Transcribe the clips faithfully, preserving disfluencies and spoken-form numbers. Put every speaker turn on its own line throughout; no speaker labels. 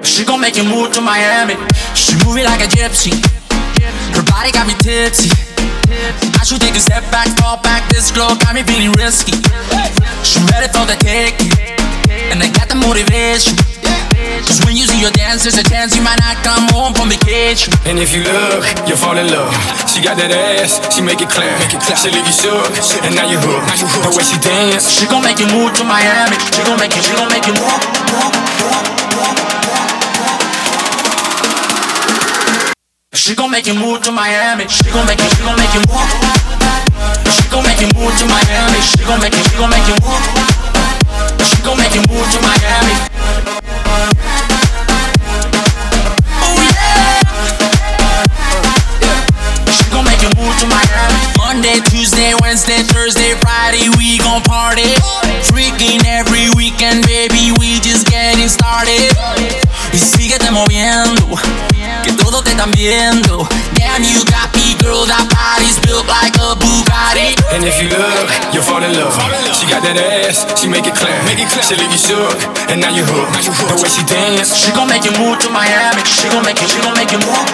She gon' make you move to Miami. She moving like a gypsy. Her body got me tipsy. I should take a step back, fall back. This girl got me feeling risky. She ready for the take, and I got the motivation. Cause when you see your dance, there's a chance you might not come home from vacation.
And if you look, you'll fall in love. She got that ass, she make it clear. She leave you shook, and now you hooked. The way she dance,
she gon' make you move to Miami. She gon' make you, she gon' make you move. She gon' make you move to Miami. She gon' make you, she gon' make you move. She gon' make you move to Miami. She gon' make you, she gon' make you move. She gon' make you move to Miami. Oh yeah. She gon' make you move to Miami. Monday, Tuesday, Wednesday, Thursday, Friday, we gon' party. Freaking every weekend, baby, we just getting started. Y síguete moviendo, que todos te están viendo. Damn, you got me, girl, that body's built like a Bugatti.
And if you look, you'll fall in love. She got that ass, she make it clear. She leave you shook, and now you hooked. The way she dance,
she gon' make you move to Miami. She gon' make you, she gon' make you move.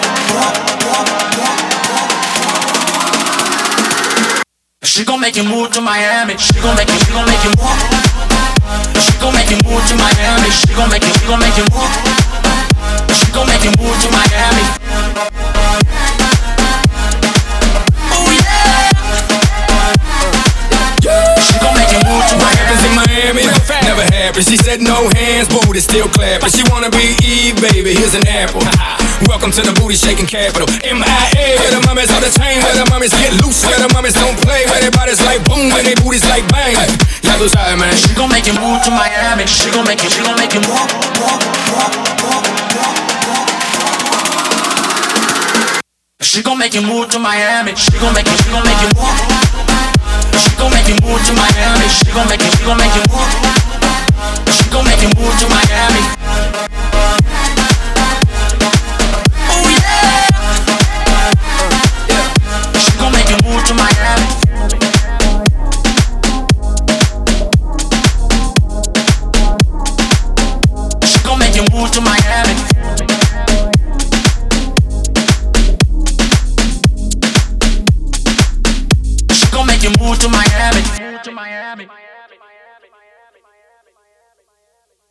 She gon' make you move to Miami. She gon' make you, she gon' make you move. She gon' make you move to Miami. She gon' make you, she gon' make you move. She gon' make you move to Miami. Oh yeah. She gon' make you move to Miami.
In Miami, never happens. She said no hands, booty still clapping. She wanna be Eve, baby. Here's an apple. Welcome to the booty shaking capital. M I A. Where the mummies on the chain, where the mummies get loose, where the mummies don't play, where their bodies like boom, where their booties like bang. Y'all lose out, man.
She gon' make you move to Miami. She gon' make you, she gon' make you move. She gon' make you move to Miami. She gon' make you, she gon' make you move. She gon' make you move to Miami. She gon' make you, she gon' make you move. She gon' make you move to Miami. Oh yeah. She gon' make you move to Miami. She gon' make you move to Miami. She gon' make you move to Miami.